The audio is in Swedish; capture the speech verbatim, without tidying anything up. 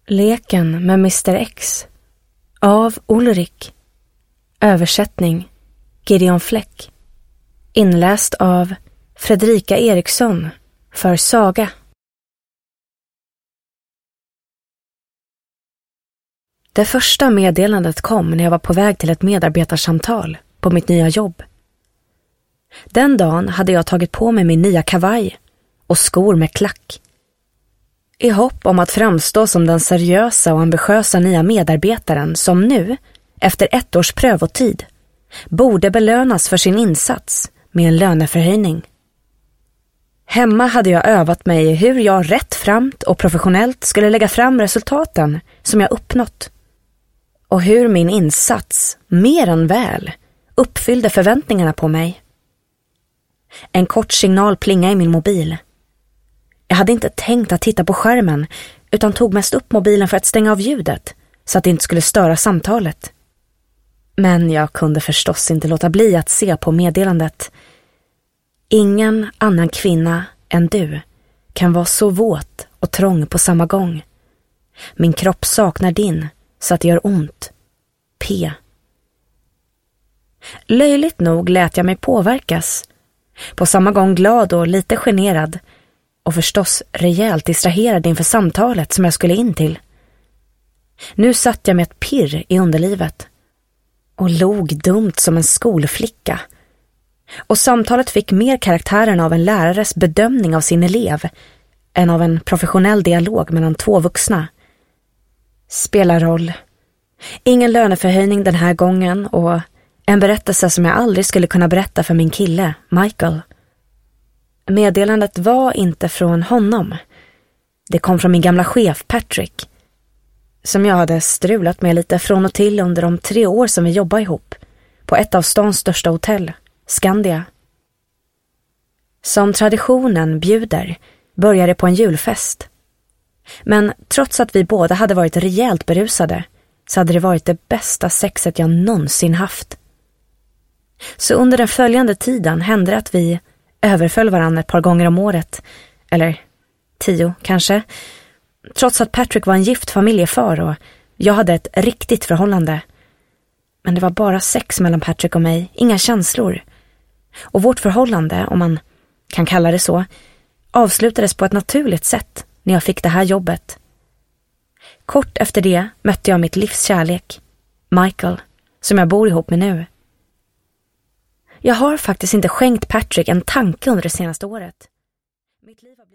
Leken med mister X av Ulrik. Översättning Gideon Fläck. Inläst av Fredrika Eriksson för Saga. Det första meddelandet kom när jag var på väg till ett medarbetarsamtal på mitt nya jobb. Den dagen hade jag tagit på mig min nya kavaj och skor med klack. I hopp om att framstå som den seriösa och ambitiösa nya medarbetaren som nu, efter ett års prövotid, borde belönas för sin insats med en löneförhöjning. Hemma hade jag övat mig i hur jag rättframt och professionellt skulle lägga fram resultaten som jag uppnått. Och hur min insats, mer än väl, uppfyllde förväntningarna på mig. En kort signal plingade i min mobil. Jag hade inte tänkt att titta på skärmen utan tog mest upp mobilen för att stänga av ljudet så att det inte skulle störa samtalet. Men jag kunde förstås inte låta bli att se på meddelandet. Ingen annan kvinna än du kan vara så våt och trång på samma gång. Min kropp saknar din så att det gör ont. P. Löjligt nog lät jag mig påverkas. På samma gång glad och lite generad. Och förstås rejält distraherad inför samtalet som jag skulle in till. Nu satt jag med ett pirr i underlivet. Och log dumt som en skolflicka. Och samtalet fick mer karaktären av en lärares bedömning av sin elev än av en professionell dialog mellan två vuxna. Spelar roll. Ingen löneförhöjning den här gången och en berättelse som jag aldrig skulle kunna berätta för min kille, Michael. Meddelandet var inte från honom. Det kom från min gamla chef, Patrick, som jag hade strulat med lite från och till under de tre år som vi jobbade ihop på ett av stans största hotell, Skandia. Som traditionen bjuder började på en julfest. Men trots att vi båda hade varit rejält berusade så hade det varit det bästa sexet jag någonsin haft. Så under den följande tiden hände det att vi överföll varandra ett par gånger om året. Eller tio kanske. Trots att Patrick var en gift familjefar och jag hade ett riktigt förhållande. Men det var bara sex mellan Patrick och mig, inga känslor. Och vårt förhållande, om man kan kalla det så, avslutades på ett naturligt sätt när jag fick det här jobbet. Kort efter det mötte jag mitt livs kärlek, Michael, som jag bor ihop med nu. Jag har faktiskt inte skänkt Patrick en tanke under det senaste året. Mitt liv har